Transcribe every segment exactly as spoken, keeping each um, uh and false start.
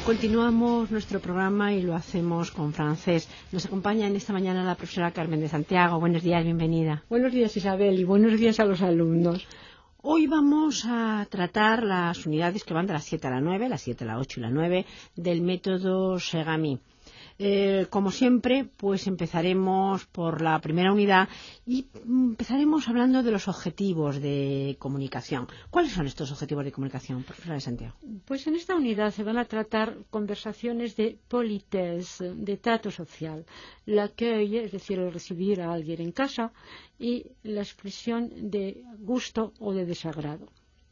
Continuamos nuestro programa y lo hacemos con francés. Nos acompaña en esta mañana la profesora Carmen de Santiago. Buenos días, bienvenida. Buenos días, Isabel, y buenos días a los alumnos. Hoy vamos a tratar las unidades que van de las siete a la nueve, las siete, la ocho y la nueve, del método Segami. Eh, como siempre, pues empezaremos por la primera unidad y empezaremos hablando de los objetivos de comunicación. ¿Cuáles son estos objetivos de comunicación, profesora de Santiago? Pues en esta unidad se van a tratar conversaciones de politesse, de trato social, l'accueil, es decir, el recibir a alguien en casa, y la expresión de gusto o de desagrado.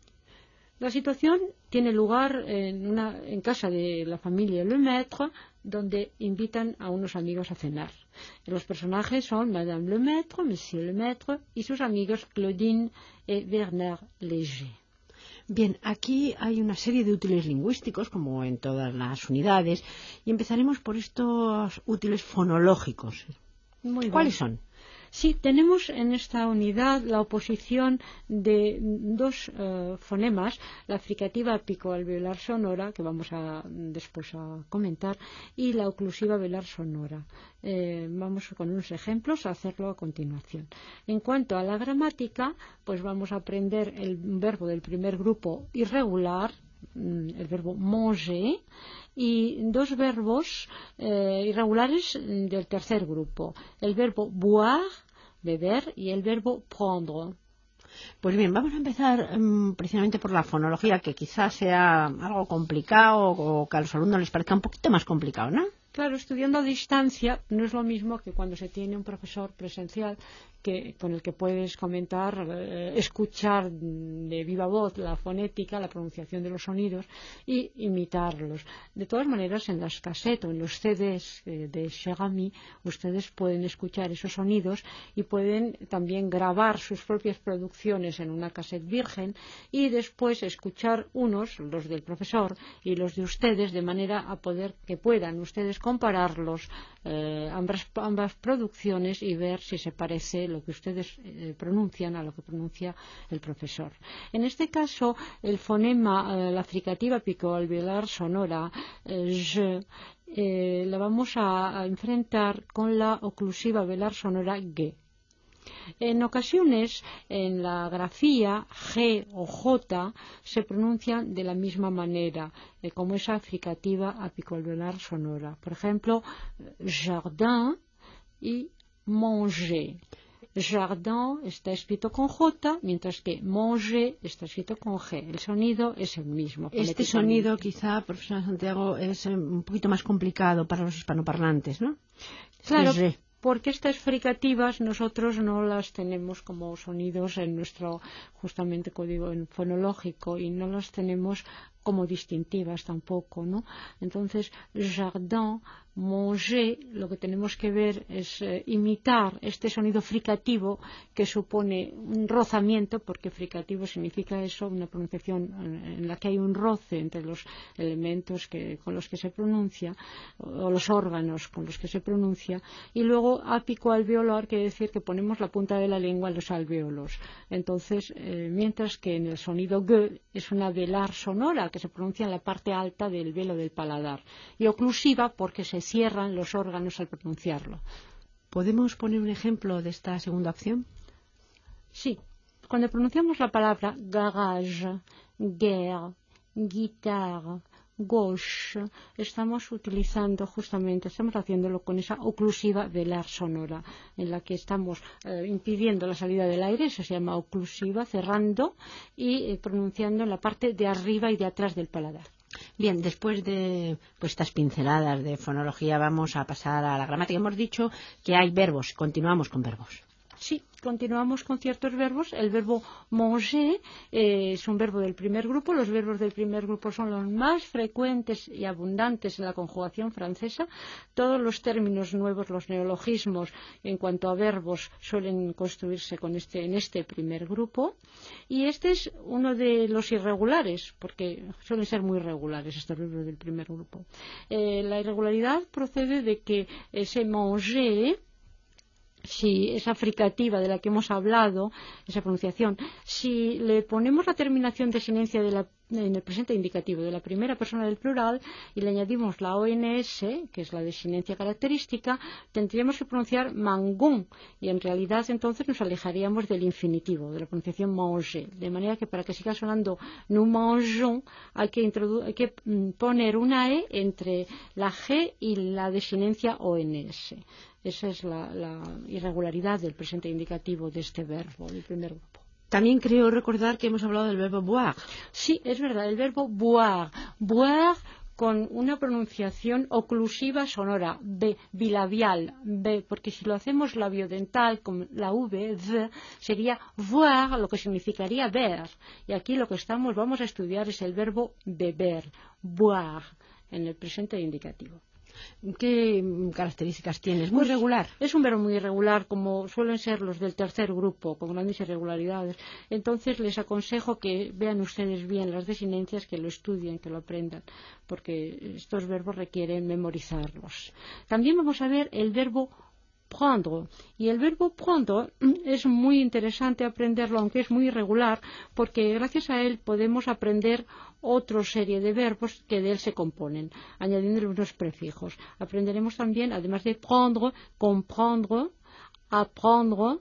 La situación tiene lugar en, una, en casa de la familia Lemaitre, donde invitan a unos amigos a cenar. Los personajes son Madame Lemaitre, Monsieur Lemaitre y sus amigos Claudine y Bernard Léger. Bien, aquí hay una serie de útiles lingüísticos, como en todas las unidades, y empezaremos por estos útiles fonológicos. Muy bien. ¿Cuáles son? Sí, tenemos en esta unidad la oposición de dos uh, fonemas, la fricativa apicoalveolar sonora, que vamos a después a comentar, y la oclusiva velar sonora. Eh, vamos con unos ejemplos a hacerlo a continuación. En cuanto a la gramática, pues vamos a aprender el verbo del primer grupo irregular, el verbo manger, y dos verbos eh, irregulares del tercer grupo, el verbo boire, beber, y el verbo prendre. Pues bien, vamos a empezar um, precisamente por la fonología, que quizás sea algo complicado o que a los alumnos les parezca un poquito más complicado, ¿no? Claro, estudiando a distancia no es lo mismo que cuando se tiene un profesor presencial que, con el que puedes comentar, eh, escuchar de viva voz la fonética, la pronunciación de los sonidos y imitarlos. De todas maneras, en las casetes o en los C Ds eh, de Segami, ustedes pueden escuchar esos sonidos y pueden también grabar sus propias producciones en una cassette virgen y después escuchar unos, los del profesor y los de ustedes, de manera a poder que puedan ustedes compararlos, eh, ambas, ambas producciones, y ver si se parece lo que ustedes eh, pronuncian a lo que pronuncia el profesor. En este caso, el fonema, eh, la fricativa picoalveolar sonora, eh, je, eh, la vamos a, a enfrentar con la oclusiva velar sonora ge. En ocasiones, en la grafía G o J se pronuncian de la misma manera, eh, como esa fricativa apicoalveolar sonora. Por ejemplo, jardin y manger. Jardin está escrito con J, mientras que manger está escrito con G. El sonido es el mismo. Este sonido, quizá, profesora Santiago, es un poquito más complicado para los hispanoparlantes, ¿no? Claro. Porque estas fricativas nosotros no las tenemos como sonidos en nuestro, justamente, código fonológico, y no las tenemos como distintivas tampoco, ¿no? Entonces, jardin, manger, lo que tenemos que ver es eh, imitar este sonido fricativo que supone un rozamiento, porque fricativo significa eso, una pronunciación en la que hay un roce entre los elementos que, con los que se pronuncia, o los órganos con los que se pronuncia, y luego apicoalveolar quiere decir que ponemos la punta de la lengua en los alvéolos. Entonces, eh, mientras que en el sonido g es una velar sonora que se pronuncia en la parte alta del velo del paladar, y oclusiva porque se cierran los órganos al pronunciarlo. ¿Podemos poner un ejemplo de esta segunda opción? Sí. Cuando pronunciamos la palabra garage, guerre, guitarra, gauche, estamos utilizando justamente, estamos haciéndolo con esa oclusiva velar sonora, en la que estamos eh, impidiendo la salida del aire, eso se llama oclusiva, cerrando y eh, pronunciando en la parte de arriba y de atrás del paladar. Bien, después de pues, estas pinceladas de fonología vamos a pasar a la gramática. Hemos dicho que hay verbos, continuamos con verbos. Sí, continuamos con ciertos verbos. El verbo manger eh, es un verbo del primer grupo. Los verbos del primer grupo son los más frecuentes y abundantes en la conjugación francesa. Todos los términos nuevos, los neologismos en cuanto a verbos, suelen construirse con este, en este primer grupo. Y este es uno de los irregulares, porque suelen ser muy irregulares estos verbos del primer grupo. Eh, la irregularidad procede de que ese manger si esa fricativa de la que hemos hablado, esa pronunciación, si le ponemos la terminación de sinencia de la, en el presente indicativo de la primera persona del plural y le añadimos la O N S, que es la desinencia característica, tendríamos que pronunciar mangón, y en realidad entonces nos alejaríamos del infinitivo, de la pronunciación manger, de manera que para que siga sonando nous mangeons hay que, hay que poner una E entre la G y la desinencia O N S. Esa es la, la irregularidad del presente indicativo de este verbo, del primer grupo. También creo recordar que hemos hablado del verbo boire. Sí, es verdad, el verbo boire. Boire con una pronunciación oclusiva sonora, B, bilabial, B, porque si lo hacemos labiodental con la V, V, sería voir, lo que significaría ver. Y aquí lo que estamos, vamos a estudiar es el verbo beber, boire, en el presente indicativo. ¿Qué características tiene? ¿Es muy pues irregular? Es un verbo muy irregular, como suelen ser los del tercer grupo, con grandes irregularidades. Entonces les aconsejo que vean ustedes bien las desinencias, que lo estudien, que lo aprendan, porque estos verbos requieren memorizarlos. También vamos a ver el verbo prendre, y el verbo prendre es muy interesante aprenderlo, aunque es muy irregular, porque gracias a él podemos aprender otra serie de verbos que de él se componen, añadiendo unos prefijos. Aprenderemos también, además de prendre, comprendre, apprendre,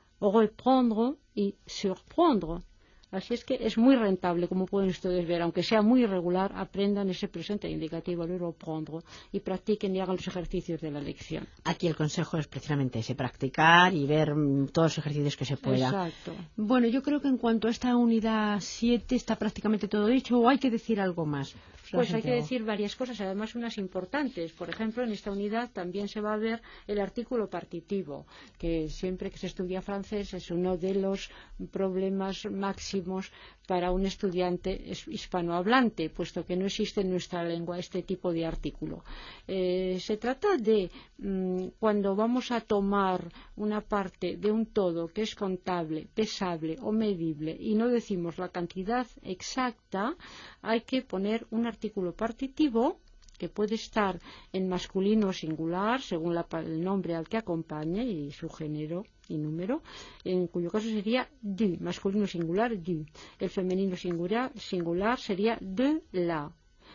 reprendre y surprendre. Así es que es muy rentable, como pueden ustedes ver, aunque sea muy irregular, aprendan ese presente indicativo, el verbo prendre, y practiquen y hagan los ejercicios de la lección. Aquí el consejo es precisamente ese, practicar y ver mm, todos los ejercicios que se pueda. Exacto. Bueno, yo creo que en cuanto a esta unidad siete está prácticamente todo dicho, o hay que decir algo más. Pues hay que decir varias cosas, además unas importantes. Por ejemplo, en esta unidad también se va a ver el artículo partitivo, que siempre que se estudia francés es uno de los problemas máximos para un estudiante hispanohablante, puesto que no existe en nuestra lengua este tipo de artículo. Eh, se trata de mmm, cuando vamos a tomar una parte de un todo que es contable, pesable o medible y no decimos la cantidad exacta, hay que poner un artículo partitivo que puede estar en masculino o singular según la, el nombre al que acompañe y su género y número, en cuyo caso sería du, masculino singular du. El femenino singular, singular sería de la.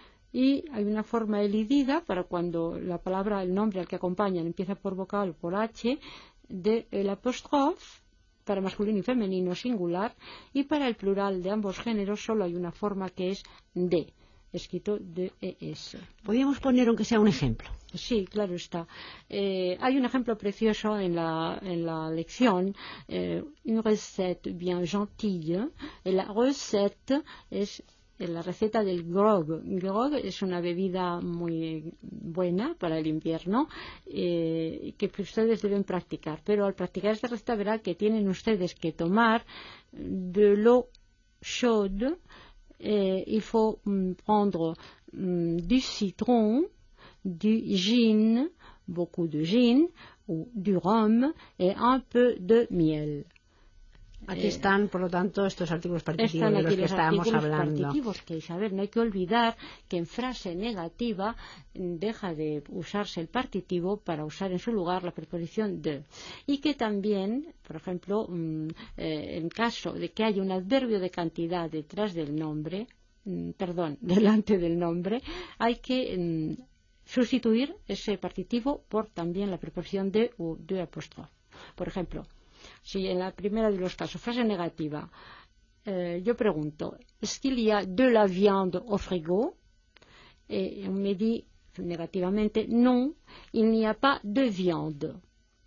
Y hay una forma elidida para cuando la palabra, el nombre al que acompañan empieza por vocal o por H, de el apóstrofe, para masculino y femenino singular, y para el plural de ambos géneros solo hay una forma que es de, escrito D E S. Podríamos poner aunque sea un ejemplo. Sí, claro está. Eh, hay un ejemplo precioso en la, en la lección, eh, une recette bien gentille. La recette es la receta del grog. Grog es una bebida muy buena para el invierno eh, que ustedes deben practicar. Pero al practicar esta receta verá que tienen ustedes que tomar de l'eau chaude. Eh, il faut mm, prendre mm, du citron, du gin, beaucoup de gin, ou du rhum et un peu de miel. Aquí están, por lo tanto, estos artículos partitivos Están de los aquí que los estábamos artículos hablando. partitivos que, Isabel, no hay que olvidar que en frase negativa deja de usarse el partitivo para usar en su lugar la preposición de. Y que también, por ejemplo, mmm, eh, en caso de que haya un adverbio de cantidad detrás del nombre, mmm, perdón, delante del nombre, hay que mmm, sustituir ese partitivo por también la preposición de o de apóstrofe. Por ejemplo, si en la primera de los casos, frase negativa, eh, yo pregunto, ¿est-ce qu'il y a de la viande au frigo? Et on me dit negativamente, non, il n'y a pas de viande.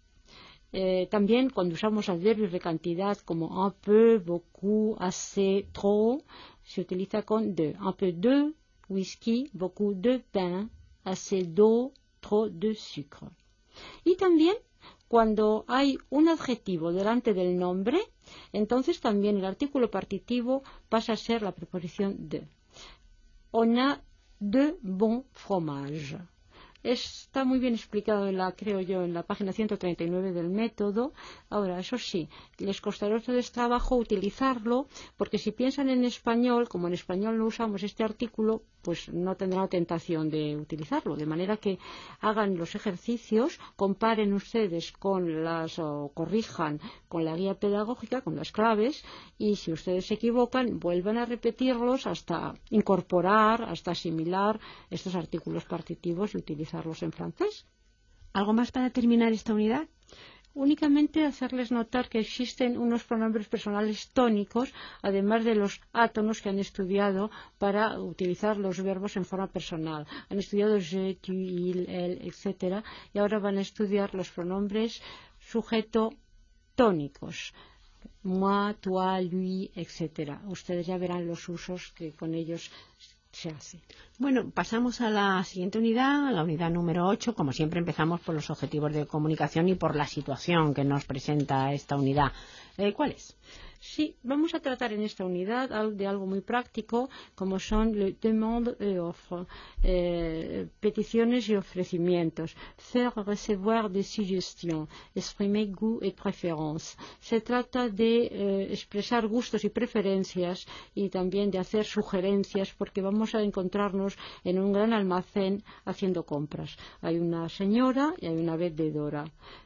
Eh, también cuando usamos adverbios de cantidad como un peu, beaucoup, assez, trop, se utiliza con de. Un peu de whisky, beaucoup de pain, assez d'eau, trop de sucre. Y también cuando hay un adjetivo delante del nombre, entonces también el artículo partitivo pasa a ser la preposición de. On a de bon fromage. Está muy bien explicado, en la, creo yo, en la página ciento treinta y nueve del método. Ahora, eso sí, les costará a ustedes trabajo utilizarlo, porque si piensan en español, como en español no usamos este artículo, pues no tendrán la tentación de utilizarlo. De manera que hagan los ejercicios, comparen ustedes con las, o corrijan con la guía pedagógica, con las claves, y si ustedes se equivocan, vuelvan a repetirlos hasta incorporar, hasta asimilar estos artículos partitivos y utilizarlos en francés. ¿Algo más para terminar esta unidad? Únicamente hacerles notar que existen unos pronombres personales tónicos, además de los átonos que han estudiado para utilizar los verbos en forma personal. Han estudiado je, tu, il, él, etcétera, y ahora van a estudiar los pronombres sujeto tónicos. Moi, toi, lui, etcétera. Ustedes ya verán los usos que con ellos se hace. Bueno, pasamos a la siguiente unidad, a la unidad número ocho. Como siempre, empezamos por los objetivos de comunicación y por la situación que nos presenta esta unidad. Eh, ¿Cuál es? Sí, vamos a tratar en esta unidad de algo muy práctico, como son les demandes et offres, eh, peticiones y ofrecimientos, faire recevoir des suggestions, exprimer goût et préférence. Se trata de eh, expresar gustos y preferencias y también de hacer sugerencias, porque vamos a encontrarnos en un gran almacén haciendo compras. Hay una señora y hay una vendedora.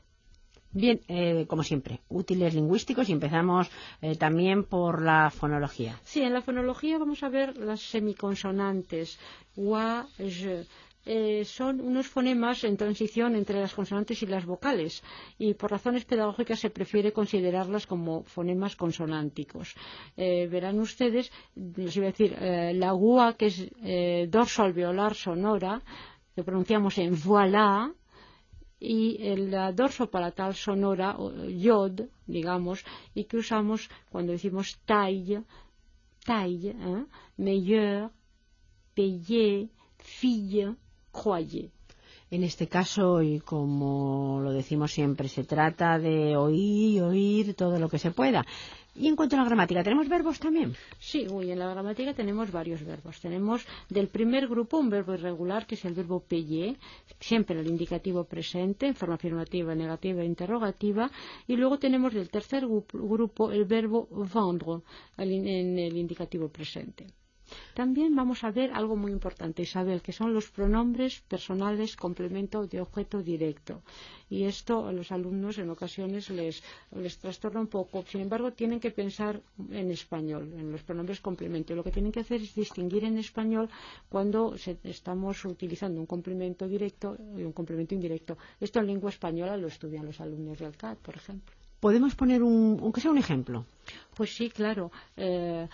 Bien, eh, como siempre, útiles lingüísticos, y empezamos eh, también por la fonología. Sí, en la fonología vamos a ver las semiconsonantes. Wa, je. Eh, son unos fonemas en transición entre las consonantes y las vocales, y por razones pedagógicas se prefiere considerarlas como fonemas consonánticos. Eh, verán ustedes, les iba a decir, eh, la gua, que es eh, dorso alveolar sonora, que pronunciamos en voilà, y el dorso palatal sonora, o yod, digamos, y que usamos cuando decimos taille, taille, ¿eh? Meilleur, payer, fille, croyez. En este caso, y como lo decimos siempre, se trata de oír, oír todo lo que se pueda. Y en cuanto a la gramática, ¿tenemos verbos también? Sí, uy, en la gramática tenemos varios verbos. Tenemos del primer grupo un verbo irregular, que es el verbo payer, siempre el indicativo presente, en forma afirmativa, negativa e interrogativa. Y luego tenemos del tercer grupo el verbo vendre, en el indicativo presente. También vamos a ver algo muy importante, Isabel, que son los pronombres personales complemento de objeto directo. Y esto a los alumnos en ocasiones les, les trastorna un poco. Sin embargo, tienen que pensar en español, en los pronombres complemento. Y lo que tienen que hacer es distinguir en español cuando se, estamos utilizando un complemento directo y un complemento indirecto. Esto en lengua española lo estudian los alumnos del C A D, por ejemplo. ¿Podemos poner un, aunque sea un ejemplo? Pues sí, claro. Eh,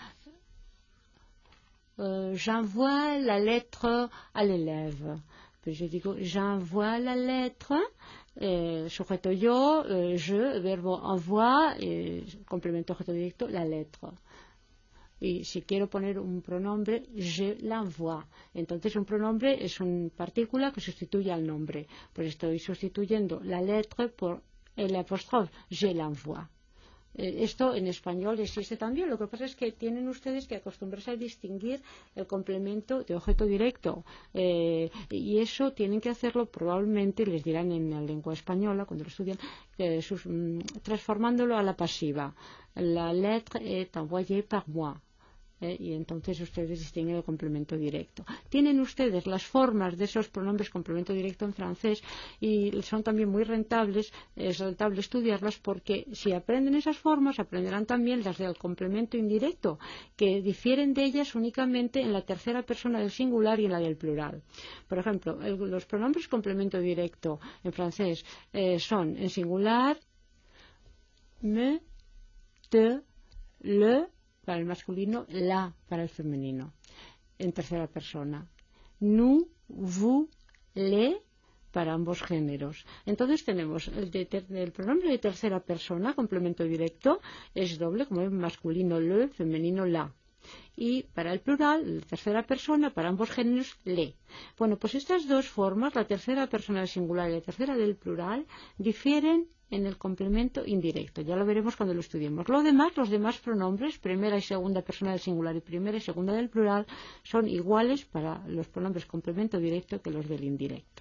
Euh, j'envoie la lettre à l'élève. Pues yo digo, j'envoie la lettre, eh, sujeto yo, eh, je, verbo envoie, eh, complemento objeto directo, la lettre. Y si quiero poner un pronombre, je l'envoie. Entonces un pronombre es una partícula que sustituye al nombre. Pues estoy sustituyendo la lettre por el apóstrofe, je l'envoie. Esto en español existe también. Lo que pasa es que tienen ustedes que acostumbrarse a distinguir el complemento de objeto directo, eh, y eso tienen que hacerlo probablemente, les dirán en la lengua española cuando lo estudian, eh, sus, mm, transformándolo a la pasiva. La lettre est envoyée par moi. Eh, y entonces ustedes distinguen el complemento directo. Tienen ustedes las formas de esos pronombres complemento directo en francés, y son también muy rentables, es rentable estudiarlas, porque si aprenden esas formas aprenderán también las del complemento indirecto, que difieren de ellas únicamente en la tercera persona del singular y en la del plural. Por ejemplo, el, los pronombres complemento directo en francés eh, son en singular me, te, le para el masculino, la para el femenino, en tercera persona. Nous, vous, les para ambos géneros. Entonces tenemos el, de ter, el pronombre de tercera persona, complemento directo, es doble, como es masculino le, femenino la. Y para el plural, la tercera persona, para ambos géneros, le. Bueno, pues estas dos formas, la tercera persona del singular y la tercera del plural, difieren en el complemento indirecto. Ya lo veremos cuando lo estudiemos. Lo demás, los demás pronombres, primera y segunda persona del singular y primera y segunda del plural, son iguales para los pronombres complemento directo que los del indirecto.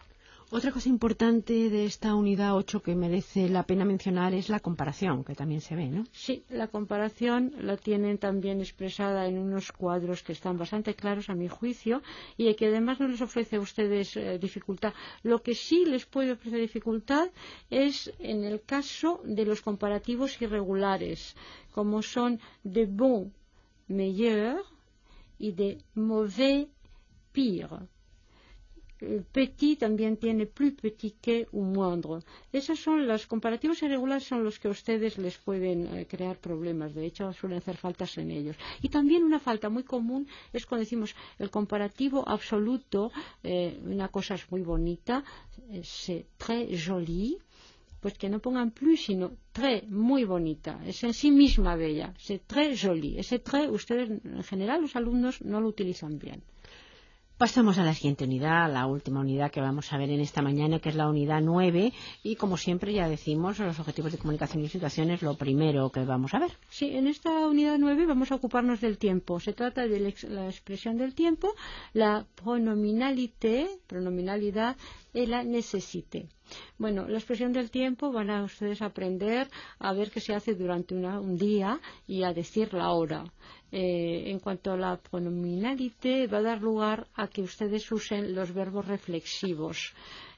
Otra cosa importante de esta unidad ocho que merece la pena mencionar es la comparación, que también se ve, ¿no? Sí, la comparación la tienen también expresada en unos cuadros que están bastante claros a mi juicio y que además no les ofrece a ustedes eh, dificultad. Lo que sí les puede ofrecer dificultad es en el caso de los comparativos irregulares, como son de bon meilleur y de mauvais pire. Petit también tiene plus petit que o moindre. Esos son los comparativos irregulares, son los que a ustedes les pueden eh, crear problemas. De hecho, suelen hacer faltas en ellos. Y también una falta muy común es cuando decimos el comparativo absoluto, eh, una cosa es muy bonita, eh, c'est très joli, pues que no pongan plus, sino très, muy bonita. Es en sí misma bella. C'est très joli. Ese très, ustedes, en general, los alumnos no lo utilizan bien. Pasamos a la siguiente unidad, la última unidad que vamos a ver en esta mañana, que es la unidad nueve, y como siempre ya decimos, los objetivos de comunicación y situaciones, lo primero que vamos a ver. Sí, en esta unidad nueve vamos a ocuparnos del tiempo. Se trata de la expresión del tiempo, la pronominalité, pronominalidad, y la nécessité. Bueno, la expresión del tiempo van a ustedes aprender a ver qué se hace durante una, un día y a decir la hora. Eh, en cuanto a la pronominalité, va a dar lugar a que ustedes usen los verbos reflexivos.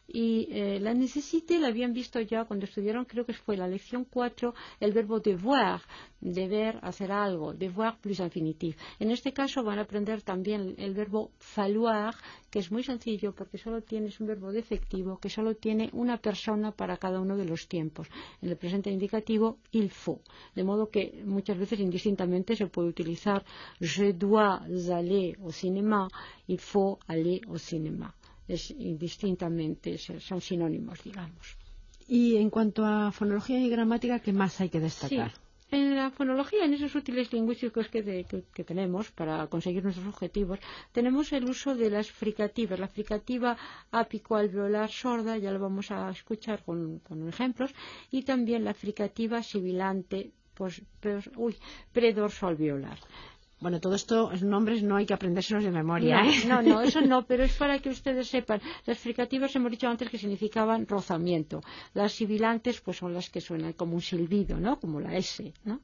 Y eh, la nécessité la habían visto ya cuando estudiaron, creo que fue la lección cuatro, el verbo devoir, deber, hacer algo, devoir plus infinitif. En este caso van a aprender también el verbo falloir, que es muy sencillo porque solo tiene, es un verbo defectivo que solo tiene una persona para cada uno de los tiempos. En el presente indicativo, il faut. De modo que muchas veces indistintamente se puede utilizar je dois aller au cinéma, il faut aller au cinéma. Es indistintamente, son sinónimos, digamos. Y en cuanto a fonología y gramática, ¿qué más hay que destacar? Sí. En la fonología, en esos útiles lingüísticos que, de, que, que tenemos para conseguir nuestros objetivos, tenemos el uso de las fricativas. La fricativa apicoalveolar sorda, ya lo vamos a escuchar con, con ejemplos, y también la fricativa sibilante pues, pues, uy, predorsoalveolar. Bueno, todo esto, nombres no hay que aprendérselos de memoria, no, ¿eh? No, no, eso no, pero es para que ustedes sepan. Las fricativas hemos dicho antes que significaban rozamiento. Las sibilantes, pues son las que suenan como un silbido, ¿no? Como la S, ¿no?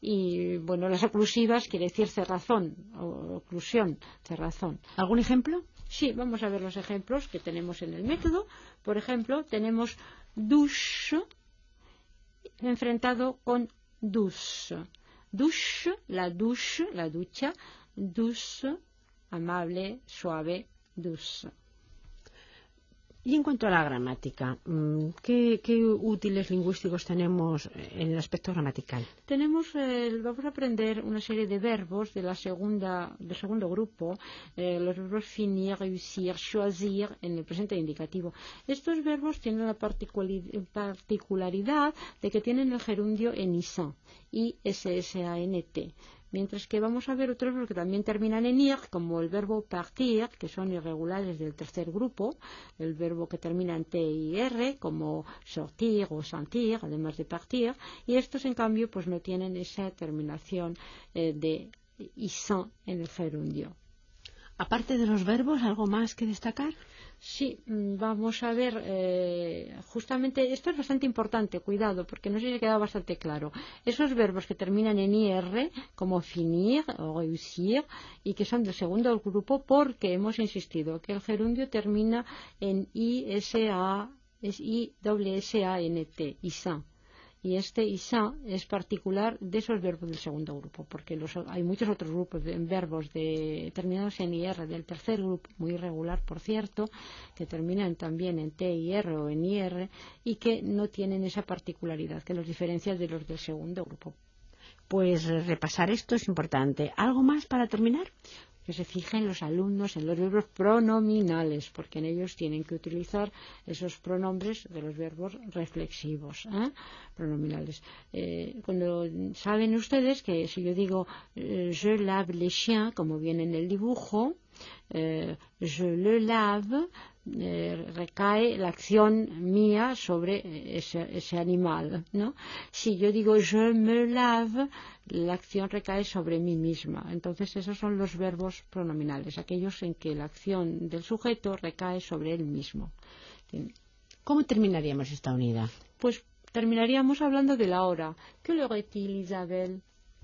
Y, bueno, las oclusivas quiere decir cerrazón, o oclusión, cerrazón. ¿Algún ejemplo? Sí, vamos a ver los ejemplos que tenemos en el método. Por ejemplo, tenemos douche enfrentado con douce. Douche, la douche, la ducha, douce, amable, suave, douce. Y en cuanto a la gramática, ¿qué, qué útiles lingüísticos tenemos en el aspecto gramatical? Tenemos, eh, vamos a aprender una serie de verbos de la segunda, del segundo grupo, eh, los verbos finir, réussir, choisir, en el presente indicativo. Estos verbos tienen la particularidad de que tienen el gerundio en isant, I S S A N T. Mientras que vamos a ver otros verbos que también terminan en ir, como el verbo partir, que son irregulares del tercer grupo, el verbo que termina en T I R, como sortir o sentir, además de partir, y estos en cambio pues no tienen esa terminación eh, de isant en el gerundio. Aparte de los verbos, ¿algo más que destacar? Sí, vamos a ver, eh, justamente esto es bastante importante, cuidado, porque no sé si ha quedado bastante claro. Esos verbos que terminan en I R, como finir o réussir, y que son del segundo grupo, porque hemos insistido que el gerundio termina en I S A, es I S S A N T, isant. Y este isant es particular de esos verbos del segundo grupo, porque los, hay muchos otros grupos de verbos de, terminados en I R del tercer grupo, muy irregular por cierto, que terminan también en T I R o en I R y que no tienen esa particularidad que los diferencia de los del segundo grupo. Pues repasar esto es importante. ¿Algo más para terminar? Que se fijen los alumnos en los verbos pronominales, porque en ellos tienen que utilizar esos pronombres de los verbos reflexivos, ¿eh? pronominales. Eh, cuando saben ustedes que si yo digo eh, je lave les chiens, como viene en el dibujo, eh, je le lave, eh, recae la acción mía sobre ese, ese animal, ¿no? Si yo digo je me lave, la acción recae sobre mí misma. Entonces esos son los verbos pronominales, aquellos en que la acción del sujeto recae sobre él mismo. ¿Cómo terminaríamos esta unidad? Pues terminaríamos hablando de la hora. ¿Qué l'heure est-il, Isabelle?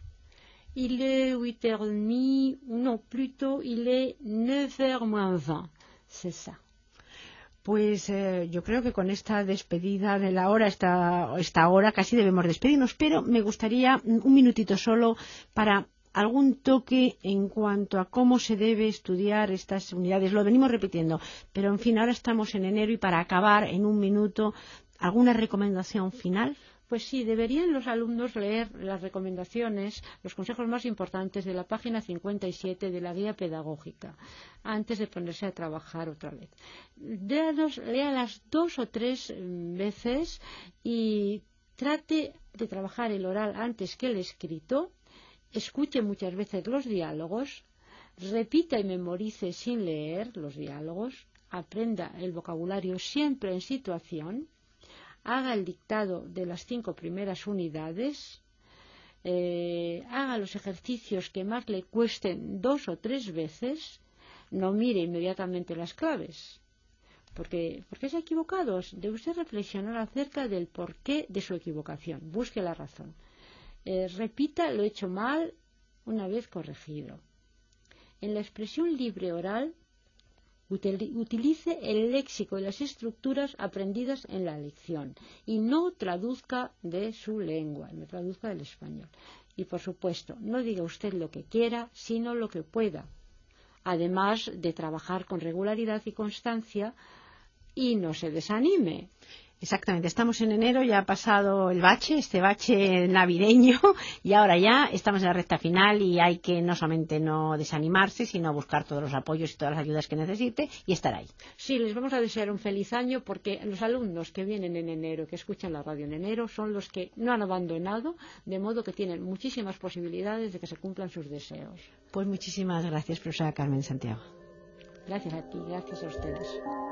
Il est huit heures trente, non, plutôt il est neuf heures moins vingt. C'est ça. Pues eh, yo creo que con esta despedida de la hora, esta, esta hora, casi debemos despedirnos, pero me gustaría un minutito solo para algún toque en cuanto a cómo se debe estudiar estas unidades. Lo venimos repitiendo, pero en fin, ahora estamos en enero y para acabar en un minuto, ¿alguna recomendación final? Pues sí, deberían los alumnos leer las recomendaciones, los consejos más importantes de la página cincuenta y siete de la guía pedagógica, antes de ponerse a trabajar otra vez. Léalos, léalas dos o tres veces y trate de trabajar el oral antes que el escrito, escuche muchas veces los diálogos, repita y memorice sin leer los diálogos, aprenda el vocabulario siempre en situación, haga el dictado de las cinco primeras unidades, eh, haga los ejercicios que más le cuesten dos o tres veces, no mire inmediatamente las claves, porque, porque se ha equivocado. Debe usted reflexionar acerca del porqué de su equivocación, busque la razón. Eh, repita lo hecho mal una vez corregido. En la expresión libre oral, utilice el léxico y las estructuras aprendidas en la lección y no traduzca de su lengua, no traduzca del español. Y por supuesto, no diga usted lo que quiera, sino lo que pueda, además de trabajar con regularidad y constancia y no se desanime. Exactamente, estamos en enero, ya ha pasado el bache, este bache navideño, y ahora ya estamos en la recta final y hay que no solamente no desanimarse, sino buscar todos los apoyos y todas las ayudas que necesite y estar ahí. Sí, les vamos a desear un feliz año porque los alumnos que vienen en enero, que escuchan la radio en enero, son los que no han abandonado, de modo que tienen muchísimas posibilidades de que se cumplan sus deseos. Pues muchísimas gracias, profesora Carmen Santiago. Gracias a ti, gracias a ustedes.